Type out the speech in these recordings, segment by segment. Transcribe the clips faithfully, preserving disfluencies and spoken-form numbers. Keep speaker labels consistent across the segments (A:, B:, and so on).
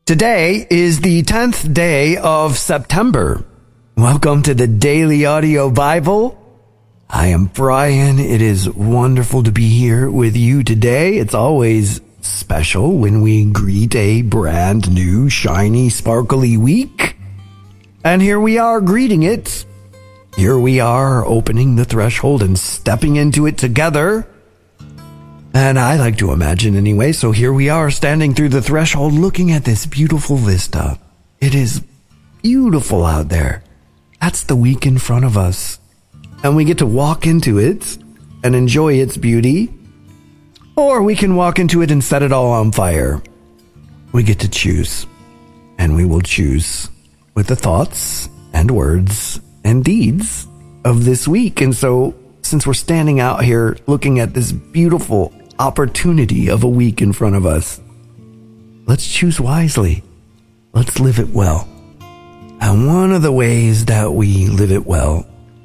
A: Today is the tenth day of September. Welcome to the Daily Audio Bible. I am Brian. It is wonderful to be here with you today. It's always special when we greet a brand new, shiny, sparkly week. And here we are greeting it. Here we are opening the threshold and stepping into it together. And I like to imagine anyway, so here we are standing through the threshold looking at this beautiful vista. It is beautiful out there. That's the week in front of us. And we get to walk into it and enjoy its beauty. Or we can walk into it and set it all on fire. We get to choose. And we will choose with the thoughts and words and deeds of this week. And so, since we're standing out here looking at this beautiful opportunity of a week in front of us, let's choose wisely. Let's live it well. And one of the ways that we live it well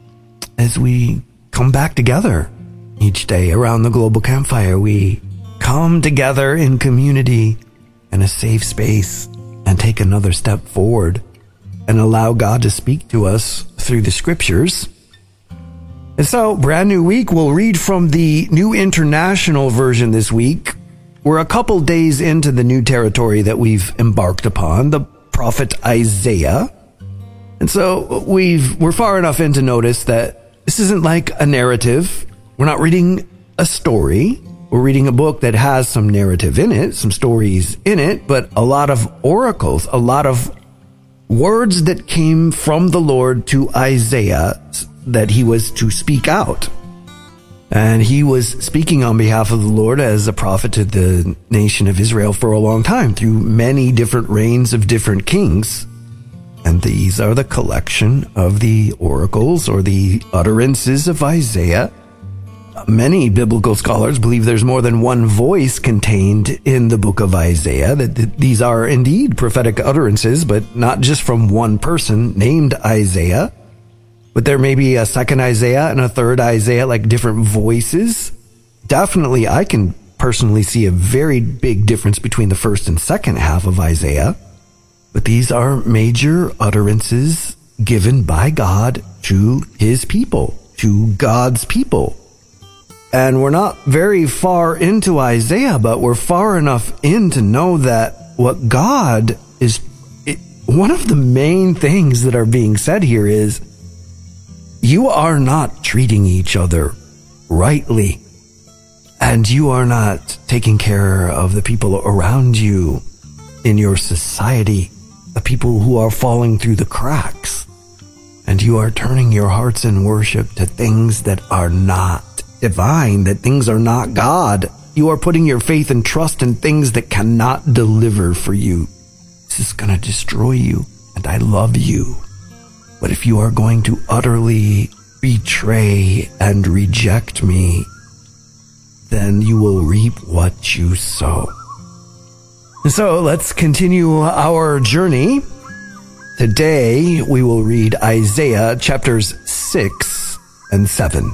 A: is we come back together each day around the global campfire. We come together in community in a safe space and take another step forward and allow God to speak to us through the scriptures. And so, brand new week, we'll read from the New International Version this week. We're a couple days into the new territory that we've embarked upon, the prophet Isaiah. And so we've, we're far enough in to notice that this isn't like a narrative. We're not reading a story. We're reading a book that has some narrative in it, some stories in it, but a lot of oracles, a lot of words that came from the Lord to Isaiah that he was to speak out. And he was speaking on behalf of the Lord as a prophet to the nation of Israel for a long time through many different reigns of different kings. And these are the collection of the oracles or the utterances of Isaiah. Many biblical scholars believe there's more than one voice contained in the book of Isaiah, that these are indeed prophetic utterances, but not just from one person named Isaiah. But there may be a second Isaiah and a third Isaiah, like different voices. Definitely, I can personally see a very big difference between the first and second half of Isaiah. But these are major utterances given by God to his people, to God's people. And we're not very far into Isaiah, but we're far enough in to know that what God is, it, one of the main things that are being said here is, you are not treating each other rightly, and you are not taking care of the people around you in your society, the people who are falling through the cracks, and you are turning your hearts in worship to things that are not divine, that things are not God. You are putting your faith and trust in things that cannot deliver for you. This is going to destroy you, and I love you. But if you are going to utterly betray and reject me, then you will reap what you sow. So let's continue our journey. Today we will read Isaiah chapters six and seven.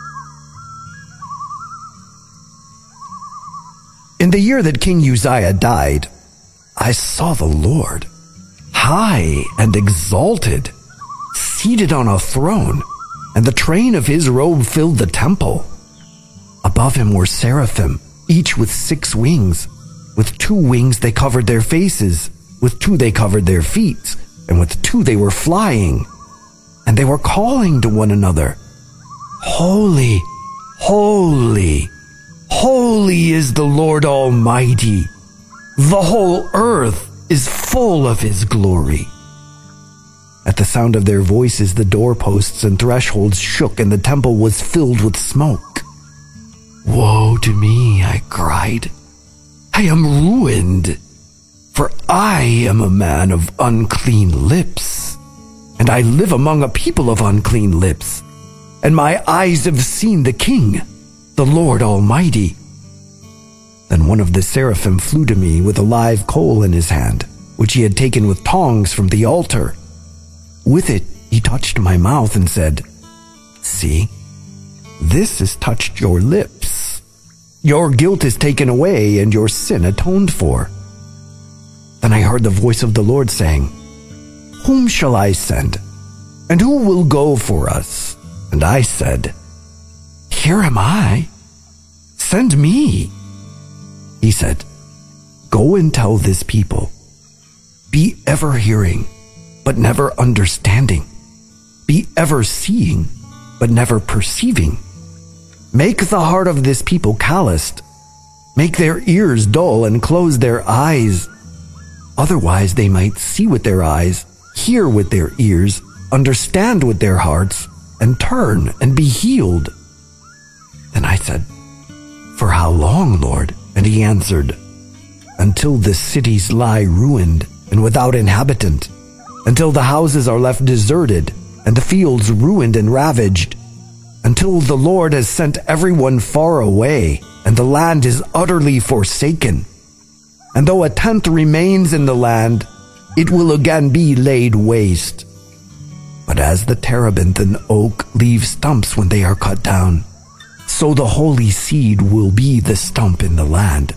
A: In the year that King Uzziah died, I saw the Lord, high and exalted, seated on a throne, and the train of his robe filled the temple. Above him were seraphim, each with six wings. With two wings they covered their faces, with two they covered their feet, and with two they were flying. And they were calling to one another, Holy, holy, holy is the Lord Almighty. The whole earth is full of his glory. At the sound of their voices, the doorposts and thresholds shook, and the temple was filled with smoke. Woe to me, I cried. I am ruined, for I am a man of unclean lips, and I live among a people of unclean lips, and my eyes have seen the King, the Lord Almighty. Then one of the seraphim flew to me with a live coal in his hand, which he had taken with tongs from the altar. With it, he touched my mouth and said, See, this has touched your lips. Your guilt is taken away and your sin atoned for. Then I heard heard the voice of the Lord saying, "Whom shall I send? And who will go for us?" And I said, "Here am I. Send me." He said, "Go and tell this people, be ever hearing, but never understanding. Be ever seeing, but never perceiving. Make the heart of this people calloused. Make their ears dull and close their eyes. Otherwise they might see with their eyes, hear with their ears, understand with their hearts, and turn and be healed." Then I said, "For how long, Lord?" And he answered, "Until the cities lie ruined and without inhabitant, until the houses are left deserted and the fields ruined and ravaged, until the Lord has sent everyone far away and the land is utterly forsaken. And though a tenth remains in the land, it will again be laid waste. But as the terebinth and oak leave stumps when they are cut down, so the holy seed will be the stump in the land."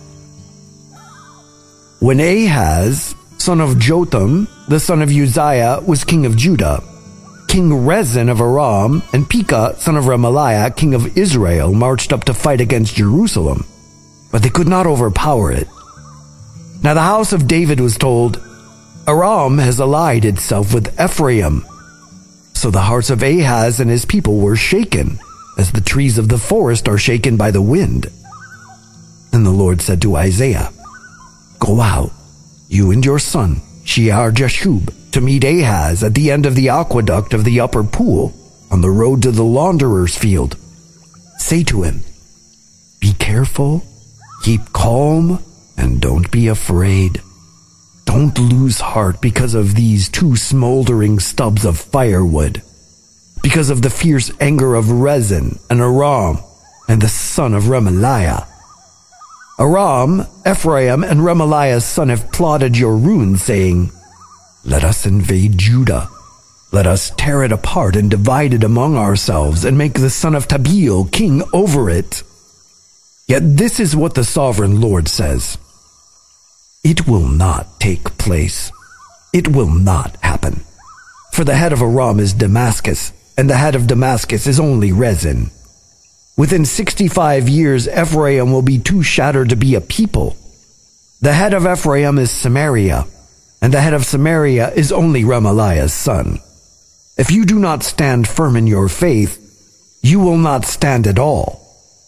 A: When Ahaz, son of Jotham, the son of Uzziah, was king of Judah, King Rezin of Aram and Pekah, son of Remaliah, king of Israel, marched up to fight against Jerusalem, but they could not overpower it. Now the house of David was told, "Aram has allied itself with Ephraim." So the hearts of Ahaz and his people were shaken, as the trees of the forest are shaken by the wind. And the Lord said to Isaiah, "Go out, you and your son, Shear-Jashub, to meet Ahaz at the end of the aqueduct of the upper pool, on the road to the launderer's field. Say to him, be careful, keep calm, and don't be afraid. Don't lose heart because of these two smoldering stubs of firewood, because of the fierce anger of Rezin and Aram and the son of Remaliah. Aram, Ephraim, and Remaliah's son have plotted your ruin, saying, 'Let us invade Judah. Let us tear it apart and divide it among ourselves and make the son of Tabeel king over it.' Yet this is what the sovereign Lord says. It will not take place. It will not happen. For the head of Aram is Damascus, and the head of Damascus is only Rezin. Within sixty-five years, Ephraim will be too shattered to be a people. The head of Ephraim is Samaria, and the head of Samaria is only Remaliah's son. If you do not stand firm in your faith, you will not stand at all."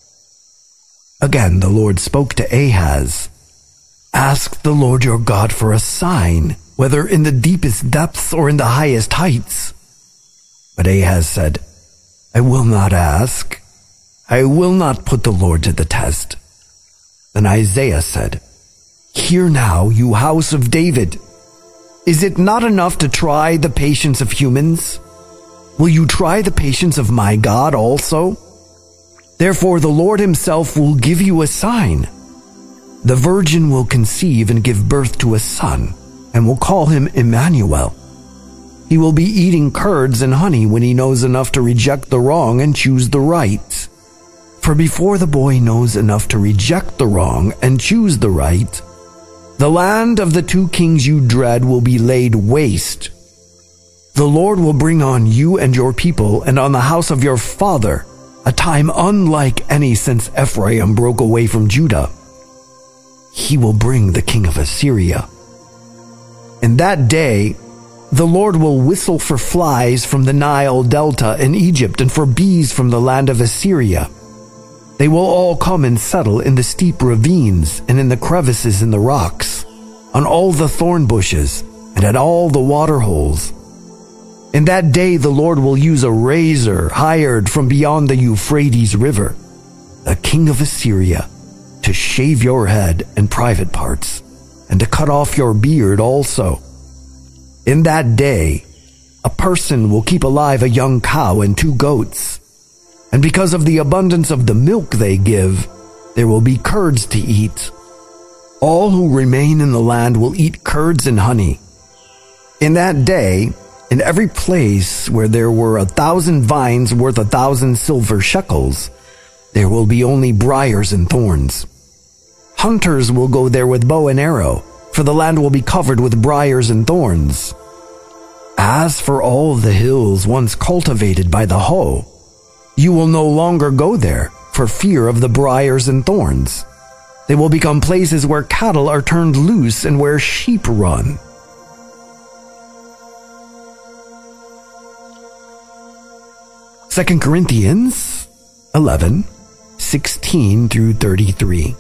A: Again the Lord spoke to Ahaz, "Ask the Lord your God for a sign, whether in the deepest depths or in the highest heights." But Ahaz said, "I will not ask. I will not put the Lord to the test." Then Isaiah said, "Hear now, you house of David. Is it not enough to try the patience of humans? Will you try the patience of my God also? Therefore the Lord himself will give you a sign. The virgin will conceive and give birth to a son, and will call him Emmanuel. He will be eating curds and honey when he knows enough to reject the wrong and choose the right. For before the boy knows enough to reject the wrong and choose the right, the land of the two kings you dread will be laid waste. The Lord will bring on you and your people and on the house of your father a time unlike any since Ephraim broke away from Judah. He will bring the king of Assyria. In that day, the Lord will whistle for flies from the Nile Delta in Egypt and for bees from the land of Assyria. They will all come and settle in the steep ravines and in the crevices in the rocks, on all the thorn bushes and at all the water holes. In that day the Lord will use a razor hired from beyond the Euphrates River, the king of Assyria, to shave your head and private parts, and to cut off your beard also. In that day, a person will keep alive a young cow and two goats, and because of the abundance of the milk they give, there will be curds to eat. All who remain in the land will eat curds and honey. In that day, in every place where there were a thousand vines worth a thousand silver shekels, there will be only briars and thorns. Hunters will go there with bow and arrow, for the land will be covered with briars and thorns. As for all the hills once cultivated by the hoe, you will no longer go there for fear of the briars and thorns. They will become places where cattle are turned loose and where sheep run. Second Corinthians eleven, sixteen through thirty-three.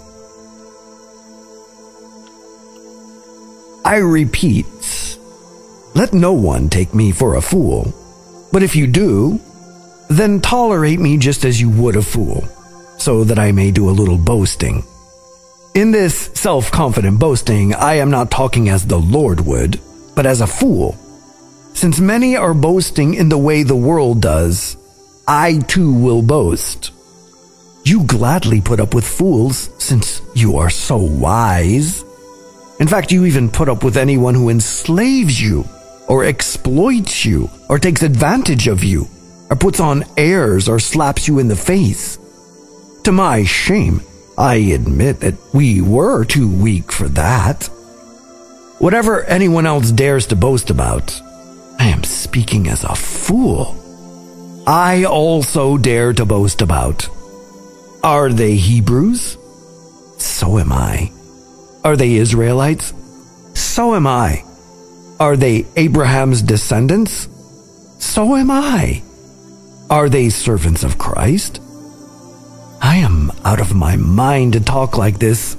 A: I repeat, let no one take me for a fool, but if you do, then tolerate me just as you would a fool, so that I may do a little boasting. In this self-confident boasting, I am not talking as the Lord would, but as a fool. Since many are boasting in the way the world does, I too will boast. You gladly put up with fools, since you are so wise. In fact, you even put up with anyone who enslaves you, or exploits you, or takes advantage of you, or puts on airs or slaps you in the face. To my shame, I admit that we were too weak for that. Whatever anyone else dares to boast about, I am speaking as a fool. I also dare to boast about. Are they Hebrews? So am I. Are they Israelites? So am I. Are they Abraham's descendants? So am I. Are they servants of Christ? I am out of my mind to talk like this.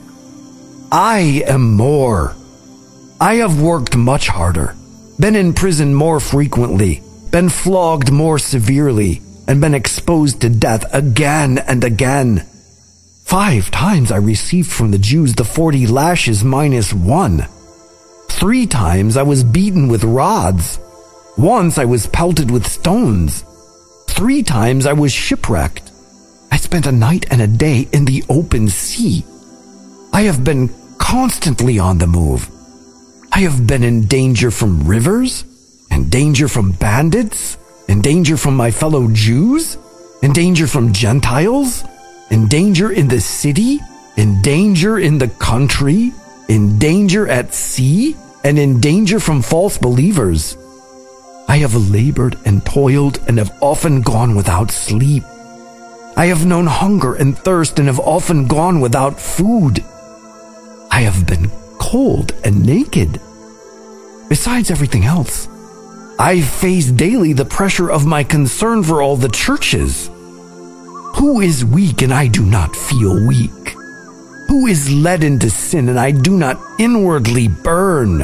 A: I am more. I have worked much harder, been in prison more frequently, been flogged more severely, and been exposed to death again and again. Five times I received from the Jews the forty lashes minus one. Three times I was beaten with rods. Once I was pelted with stones. Three times I was shipwrecked. I spent a night and a day in the open sea. I have been constantly on the move. I have been in danger from rivers, in danger from bandits, in danger from my fellow Jews, in danger from Gentiles, in danger in the city, in danger in the country, in danger at sea, and in danger from false believers. I have labored and toiled and have often gone without sleep. I have known hunger and thirst and have often gone without food. I have been cold and naked. Besides everything else, I face daily the pressure of my concern for all the churches. Who is weak and I do not feel weak? Who is led into sin and I do not inwardly burn?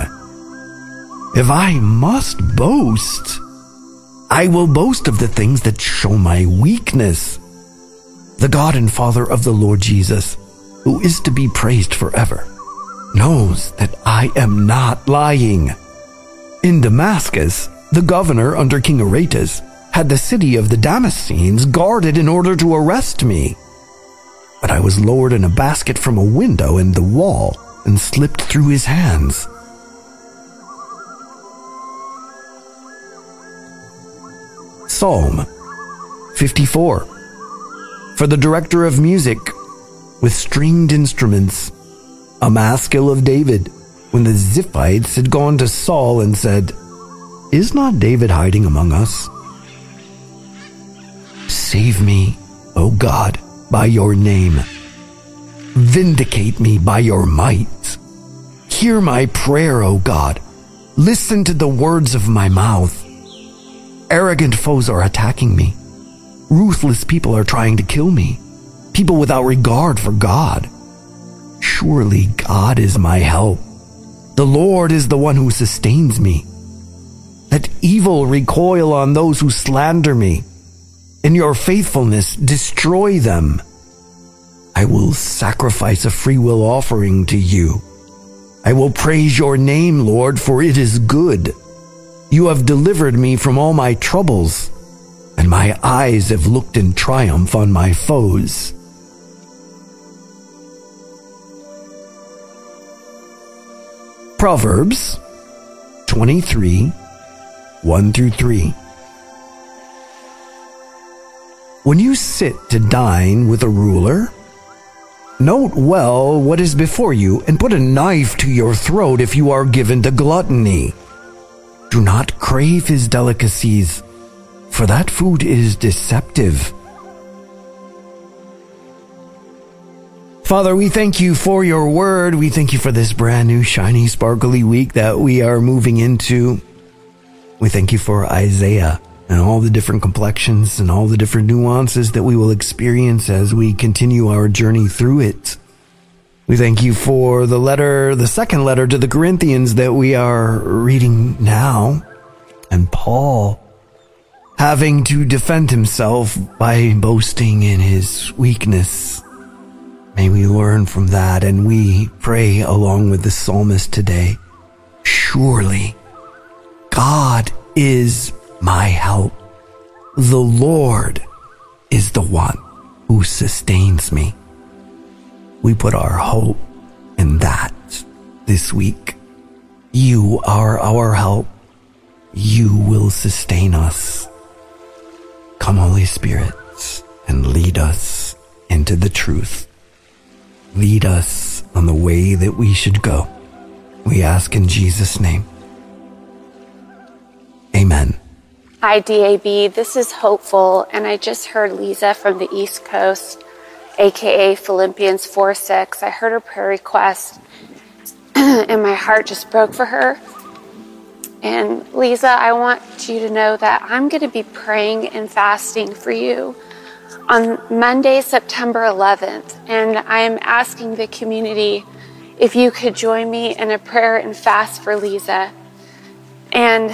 A: If I must boast, I will boast of the things that show my weakness. The God and Father of the Lord Jesus, who is to be praised forever, knows that I am not lying. In Damascus, the governor under King Aretas had the city of the Damascenes guarded in order to arrest me. But I was lowered in a basket from a window in the wall and slipped through his hands. Psalm fifty-four. For the director of music, with stringed instruments, a maskil of David, when the Ziphites had gone to Saul and said, Is not David hiding among us? Save me, O God, by your name. Vindicate me by your might. Hear my prayer, O God. Listen to the words of my mouth. Arrogant foes are attacking me. Ruthless people are trying to kill me. People without regard for God. Surely God is my help. The Lord is the one who sustains me. Let evil recoil on those who slander me. In your faithfulness, destroy them. I will sacrifice a freewill offering to you. I will praise your name, Lord, for it is good. You have delivered me from all my troubles, and my eyes have looked in triumph on my foes. Proverbs twenty-three, one through three. When you sit to dine with a ruler, Note well what is before you, and put a knife to your throat if you are given to gluttony. Do not crave his delicacies, for that food is deceptive. Father, we thank you for your word. We thank you for this brand new, shiny, sparkly week that we are moving into. We thank you for Isaiah and all the different complexions and all the different nuances that we will experience as we continue our journey through it. We thank you for the letter, the second letter to the Corinthians that we are reading now. And Paul having to defend himself by boasting in his weakness. May we learn from that, and we pray along with the psalmist today. Surely God is my help. The Lord is the one who sustains me. We put our hope in that this week. You are our help. You will sustain us. Come, Holy Spirit, and lead us into the truth. Lead us on the way that we should go. We ask in Jesus' name. Amen.
B: Hi, D A B. This is Hopeful, and I just heard Lisa from the East Coast, a k a. Philippians four six. I heard her prayer request, and my heart just broke for her. And Lisa, I want you to know that I'm going to be praying and fasting for you on Monday, September eleventh, and I am asking the community if you could join me in a prayer and fast for Lisa, and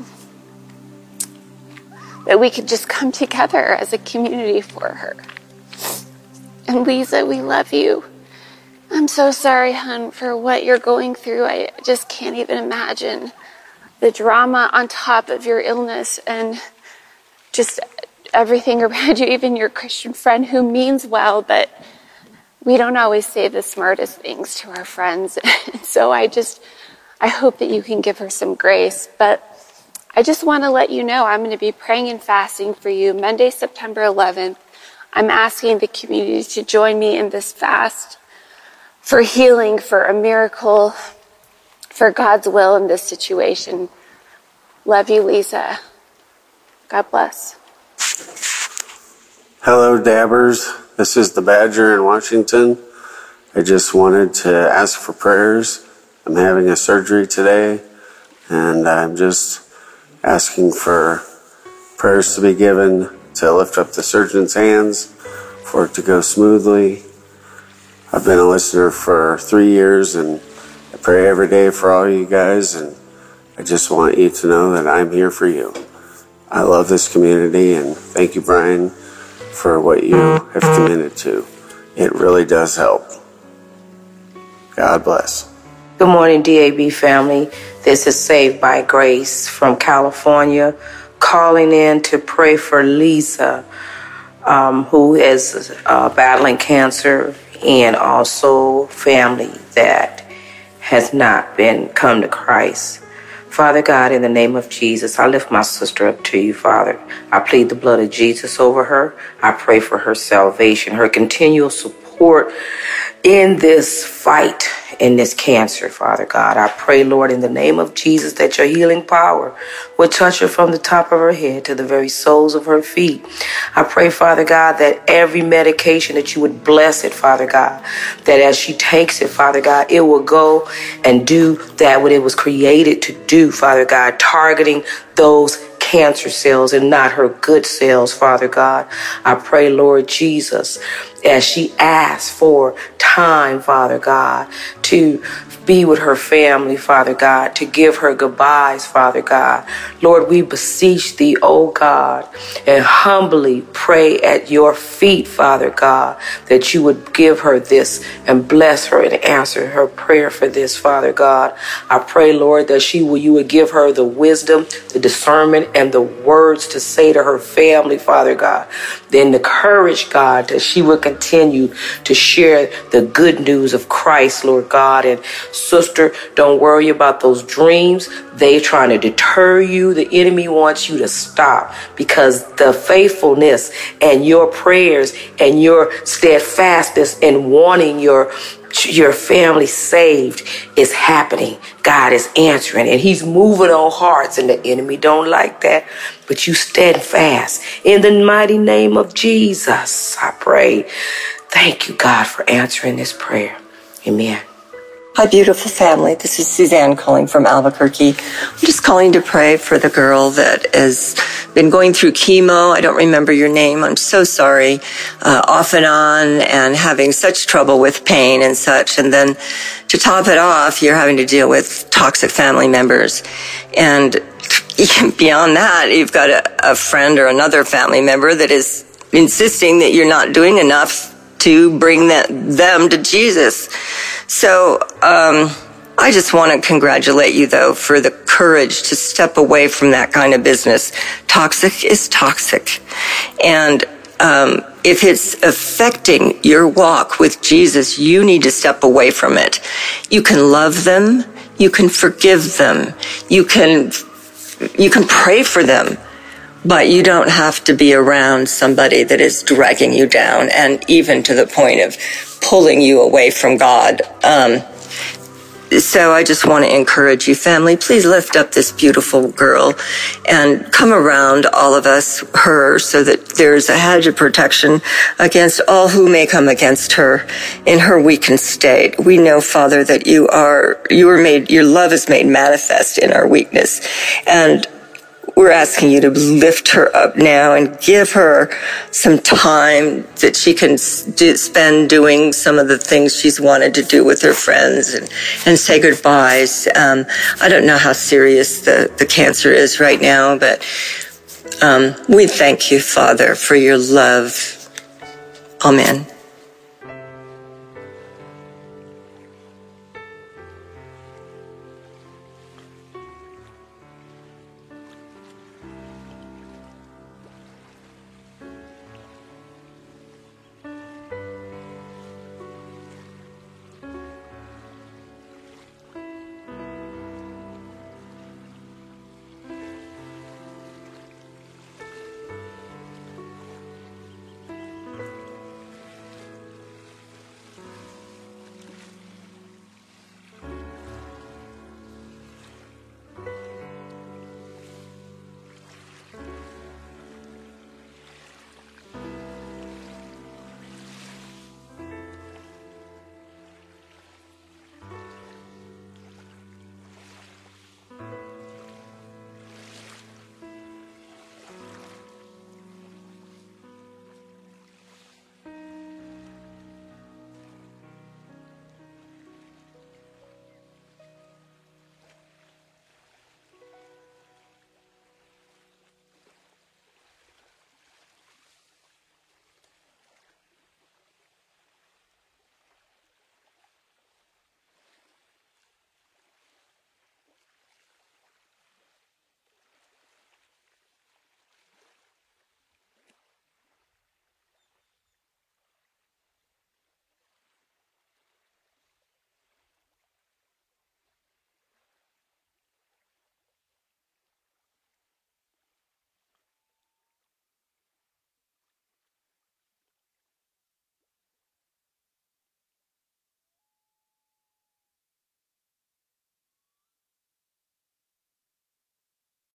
B: that we could just come together as a community for her. And Lisa, we love you. I'm so sorry, hon, for what you're going through. I just can't even imagine the drama on top of your illness and just everything around you, even your Christian friend who means well, but we don't always say the smartest things to our friends. And so I just, I hope that you can give her some grace. But I just want to let you know I'm going to be praying and fasting for you Monday, September eleventh. I'm asking the community to join me in this fast for healing, for a miracle, for God's will in this situation. Love you, Lisa. God bless.
C: Hello, Dabbers. This is the Badger in Washington. I just wanted to ask for prayers. I'm having a surgery today, and I'm just asking for prayers to be given to lift up the surgeon's hands for it to go smoothly. I've been a listener for three years, and I pray every day for all you guys, and I just want you to know that I'm here for you. I love this community, and thank you, Brian, for what you have committed to. It really does help. God bless.
D: Good morning, D A B family. This is Saved by Grace from California, calling in to pray for Lisa, um, who is uh, battling cancer, and also family that has not been come to Christ. Father God, in the name of Jesus, I lift my sister up to you, Father. I plead the blood of Jesus over her. I pray for her salvation, her continual support in this fight, in this cancer, Father God. I pray, Lord, in the name of Jesus, that your healing power will touch her from the top of her head to the very soles of her feet. I pray, Father God, that every medication, that you would bless it, Father God, that as she takes it, Father God, it will go and do that what it was created to do, Father God, targeting those cancer cells and not her good cells, Father God. I pray, Lord Jesus, as she asks for time, Father God, to be with her family, Father God, to give her goodbyes, Father God. Lord, we beseech thee, oh God, and humbly pray at your feet, Father God, that you would give her this and bless her and answer her prayer for this, Father God. I pray, Lord, that she will, you would give her the wisdom, the discernment, and the words to say to her family, Father God. Then the courage, God, that she would continue to share the good news of Christ, Lord God, and Sister, don't worry about those dreams. They're trying to deter you. The enemy wants you to stop, because the faithfulness and your prayers and your steadfastness in wanting your your family saved is happening. God is answering, and he's moving on hearts, and the enemy don't like that. But you stand fast. In the mighty name of Jesus, I pray. Thank you, God, for answering this prayer. Amen.
E: Hi, beautiful family. This is Suzanne calling from Albuquerque. I'm just calling to pray for the girl that has been going through chemo. I don't remember your name. I'm so sorry. Uh, off and on, and having such trouble with pain and such. And then to top it off, you're having to deal with toxic family members. And beyond that, you've got a, a friend or another family member that is insisting that you're not doing enough to bring that, them to Jesus. So um, I just want to congratulate you, though, for the courage to step away from that kind of business. Toxic is toxic. And um, if it's affecting your walk with Jesus, you need to step away from it. You can love them. You can forgive them. You can, you can pray for them. But you don't have to be around somebody that is dragging you down, and even to the point of pulling you away from God. Um, so I just want to encourage you, family, please lift up this beautiful girl and come around all of us, her, so that there's a hedge of protection against all who may come against her in her weakened state. We know, Father, that you are, you are made, your love is made manifest in our weakness. And we're asking you to lift her up now and give her some time that she can do, spend doing some of the things she's wanted to do with her friends, and, and say goodbyes. Um, I don't know how serious the, the cancer is right now, but um, we thank you, Father, for your love. Amen.